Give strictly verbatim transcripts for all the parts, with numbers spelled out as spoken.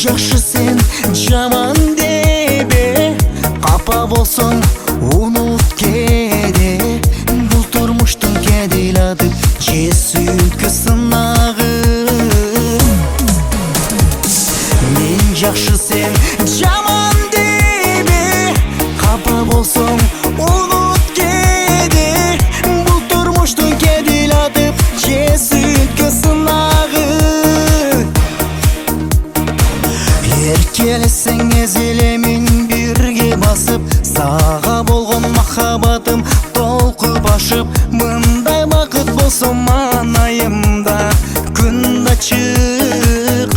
жакшы сен жаман дебе, капа болсоң унут кеде. Бул турмуштун кедейлады же сүйүткү сынагы. Мен жакшы сен жаман дебе, капа болсоң унут кеде. Бул турмуштун кедейлады же сүйүткү сынагы. Еркелесең эзелемин бирге басып, сага болгон махабатым толку башып. Мындай бакыт болсо манайымда күн ачык.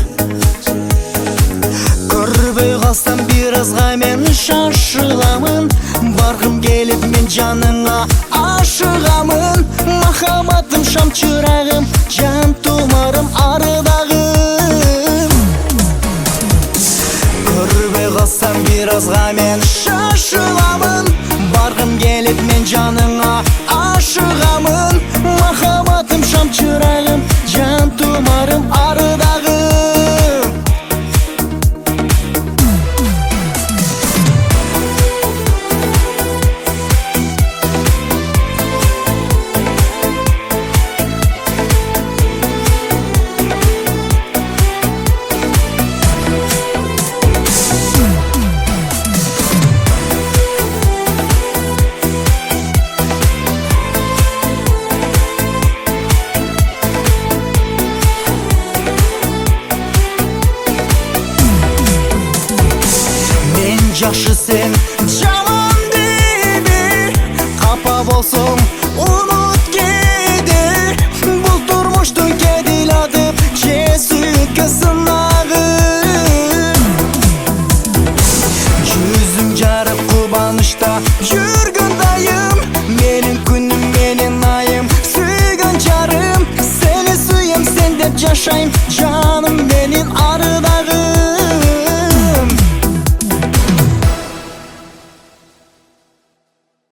Көрбөй калсам бир азга мен шашыламын, баргым келип мен жаныңа ашыгамын. Махабатым шам чырагым, жан тумарым арыдагым. Көрбөй калсам бир азга мен шашыламын, баргым келип мен жаныңа ашыгамын. Махабатым шам чырагым, жан тумарым арыдагым. Жакшы сен жаман дебе, капа болсоң унут кеде. Бул турмуштун кедейлады же сүйүткү сынагы. Жүзүң жарып кубанычта жүргөн дайым, менин күнүм менин айым, сүйгөн жарым. Сени сүйем, сен деп жашайм, жаным менин